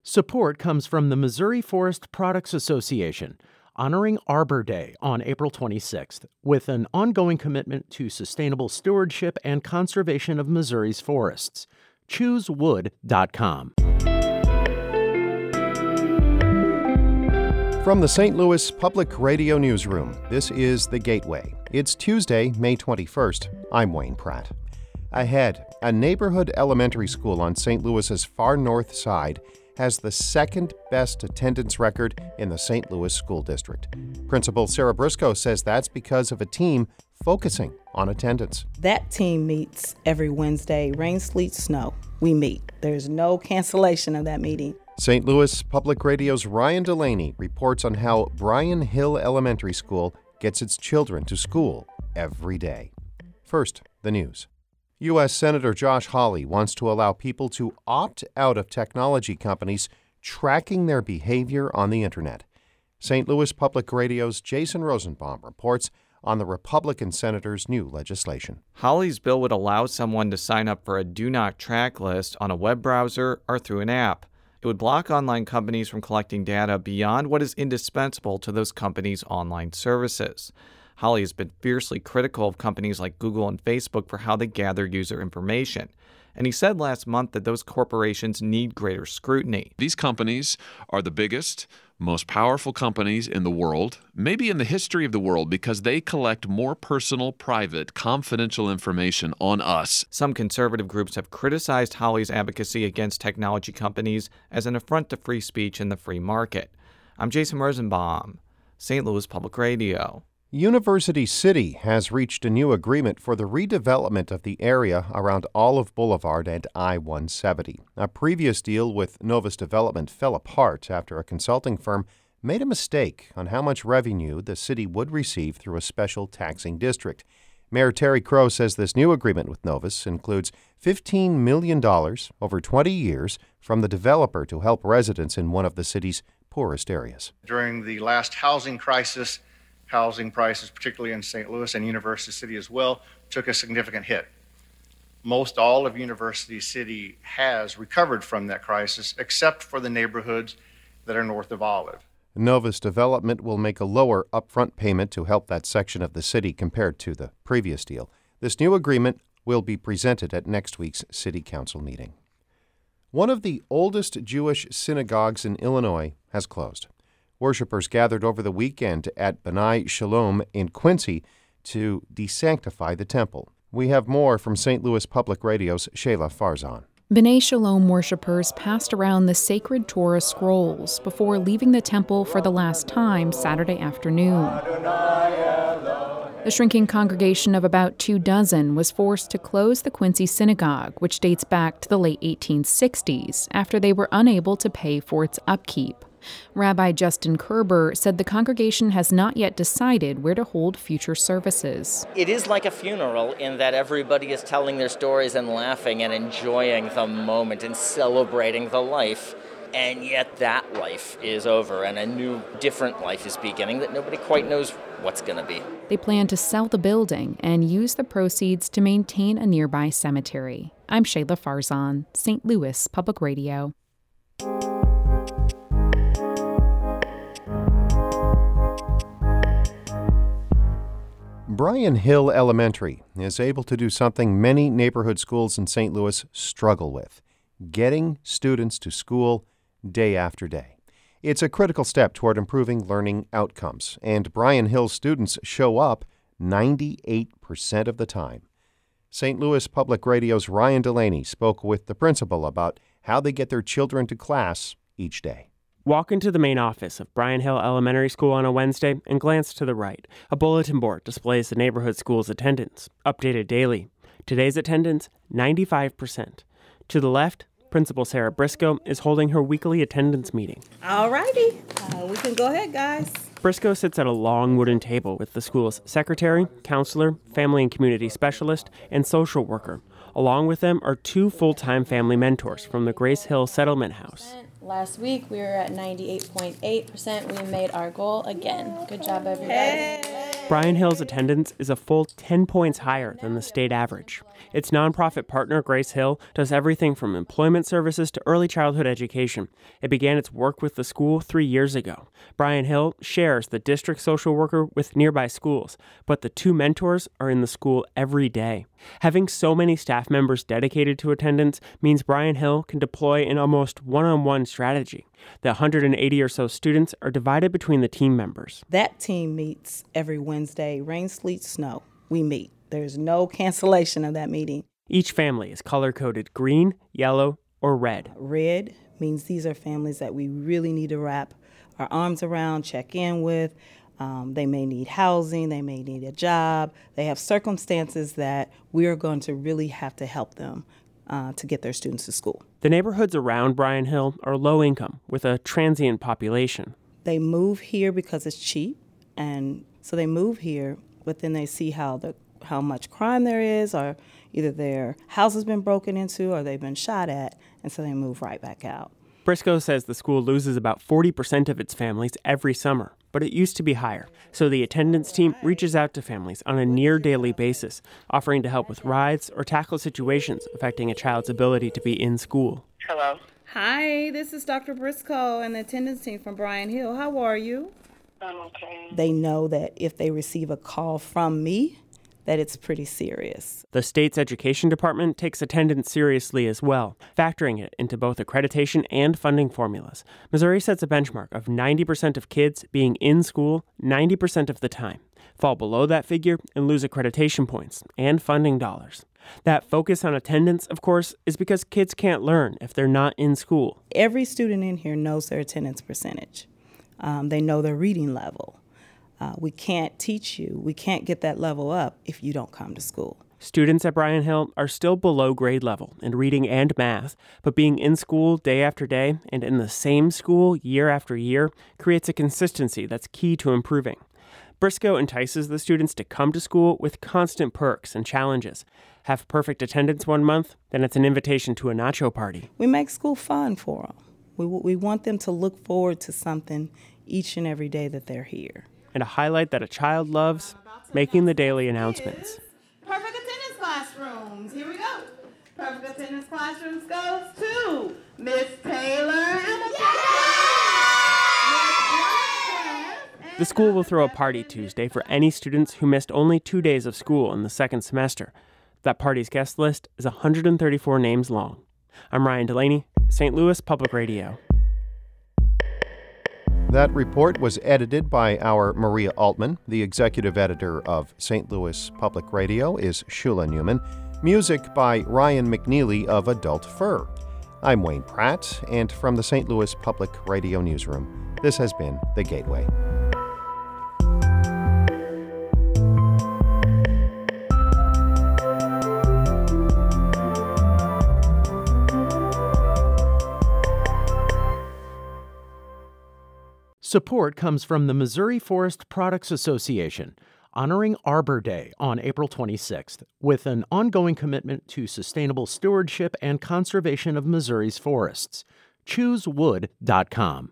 Support comes from the Missouri Forest Products Association, honoring Arbor Day on April 26th, with an ongoing commitment to sustainable stewardship and conservation of Missouri's forests. ChooseWood.com. From the St. Louis Public Radio Newsroom, this is The Gateway. It's Tuesday, May 21st. I'm Wayne Pratt. Ahead, a neighborhood elementary school on St. Louis's far north side has the second best attendance record in the St. Louis School District. Principal Sarah Briscoe says that's because of a team focusing on attendance. That team meets every Wednesday, rain, sleet, snow. We meet. There's no cancellation of that meeting. St. Louis Public Radio's Ryan Delaney reports on how Bryan Hill Elementary School gets its children to school every day. First, the news. U.S. Senator Josh Hawley wants to allow people to opt out of technology companies tracking their behavior on the internet. St. Louis Public Radio's Jason Rosenbaum reports on the Republican senator's new legislation. Hawley's bill would allow someone to sign up for a do not track list on a web browser or through an app. It would block online companies from collecting data beyond what is indispensable to those companies' online services. Hawley has been fiercely critical of companies like Google and Facebook for how they gather user information. And he said last month that those corporations need greater scrutiny. These companies are the biggest, most powerful companies in the world, maybe in the history of the world, because they collect more personal, private, confidential information on us. Some conservative groups have criticized Hawley's advocacy against technology companies as an affront to free speech and the free market. I'm Jason Rosenbaum, St. Louis Public Radio. University City has reached a new agreement for the redevelopment of the area around Olive Boulevard and I-170. A previous deal with Novus Development fell apart after a consulting firm made a mistake on how much revenue the city would receive through a special taxing district. Mayor Terry Crow says this new agreement with Novus includes $15 million over 20 years from the developer to help residents in one of the city's poorest areas. During the last housing crisis, housing prices, particularly in St. Louis and University City as well, took a significant hit. Most all of University City has recovered from that crisis, except for the neighborhoods that are north of Olive. Novus Development will make a lower upfront payment to help that section of the city compared to the previous deal. This new agreement will be presented at next week's City Council meeting. One of the oldest Jewish synagogues in Illinois has closed. Worshippers gathered over the weekend at B'nai Shalom in Quincy to desanctify the temple. We have more from St. Louis Public Radio's Shayla Farzan. B'nai Shalom worshippers passed around the sacred Torah scrolls before leaving the temple for the last time Saturday afternoon. The shrinking congregation of about 24 was forced to close the Quincy synagogue, which dates back to the late 1860s, after they were unable to pay for its upkeep. Rabbi Justin Kerber said the congregation has not yet decided where to hold future services. It is like a funeral in that everybody is telling their stories and laughing and enjoying the moment and celebrating the life. And yet that life is over and a new, different life is beginning that nobody quite knows what's going to be. They plan to sell the building and use the proceeds to maintain a nearby cemetery. I'm Shayla Farzan, St. Louis Public Radio. Bryan Hill Elementary is able to do something many neighborhood schools in St. Louis struggle with: getting students to school day after day. It's a critical step toward improving learning outcomes, and Bryan Hill students show up 98% of the time. St. Louis Public Radio's Ryan Delaney spoke with the principal about how they get their children to class each day. Walk into the main office of Bryan Hill Elementary School on a Wednesday and glance to the right. A bulletin board displays the neighborhood school's attendance, updated daily. Today's attendance, 95%. To the left, Principal Sarah Briscoe is holding her weekly attendance meeting. All righty. We can go ahead, guys. Briscoe sits at a long wooden table with the school's secretary, counselor, family and community specialist, and social worker. Along with them are 2 full-time family mentors from the Grace Hill Settlement House. Last week, we were at 98.8%. We made our goal again. Good job, everybody. Hey. Bryan Hill's attendance is a full 10 points higher than the state average. Its nonprofit partner, Grace Hill, does everything from employment services to early childhood education. It began its work with the school 3 years ago. Bryan Hill shares the district social worker with nearby schools, but the two mentors are in the school every day. Having so many staff members dedicated to attendance means Bryan Hill can deploy an almost one-on-one strategy. The 180 or so students are divided between the team members. That team meets every Wednesday, rain, sleet, snow. We meet. There's no cancellation of that meeting. Each family is color-coded green, yellow, or red. Red means these are families that we really need to wrap our arms around, check in with. They may need housing, they may need a job. They have circumstances that we are going to really have to help them to get their students to school. The neighborhoods around Bryan Hill are low income with a transient population. They move here because it's cheap, and so they move here, but then they see how much crime there is, or either their house has been broken into or they've been shot at, and so they move right back out. Briscoe says the school loses about 40% of its families every summer, but it used to be higher. So the attendance team reaches out to families on a near-daily basis, offering to help with rides or tackle situations affecting a child's ability to be in school. Hello. Hi, this is Dr. Briscoe and the attendance team from Bryan Hill. How are you? I'm okay. They know that if they receive a call from me, that it's pretty serious. The state's education department takes attendance seriously as well, factoring it into both accreditation and funding formulas. Missouri sets a benchmark of 90% of kids being in school 90% of the time. Fall below that figure and lose accreditation points and funding dollars. That focus on attendance, of course, is because kids can't learn if they're not in school. Every student in here knows their attendance percentage. They know their reading level. We can't teach you, we can't get that level up if you don't come to school. Students at Bryan Hill are still below grade level in reading and math, but being in school day after day and in the same school year after year creates a consistency that's key to improving. Briscoe entices the students to come to school with constant perks and challenges. Have perfect attendance one month, then it's an invitation to a nacho party. We make school fun for them. We want them to look forward to something each and every day that they're here. And a highlight that a child loves, making the daily announcements. Perfect attendance classrooms. Here we go. Perfect attendance classrooms goes to Miss Taylor and The school will throw a party Tuesday for any students who missed only 2 days of school in the second semester. That party's guest list is 134 names long. I'm Ryan Delaney, St. Louis Public Radio. That report was edited by our Maria Altman. The executive editor of St. Louis Public Radio is Shula Newman. Music by Ryan McNeely of Adult Fur. I'm Wayne Pratt, and from the St. Louis Public Radio Newsroom, this has been The Gateway. Support comes from the Missouri Forest Products Association, honoring Arbor Day on April 26th, with an ongoing commitment to sustainable stewardship and conservation of Missouri's forests. ChooseWood.com.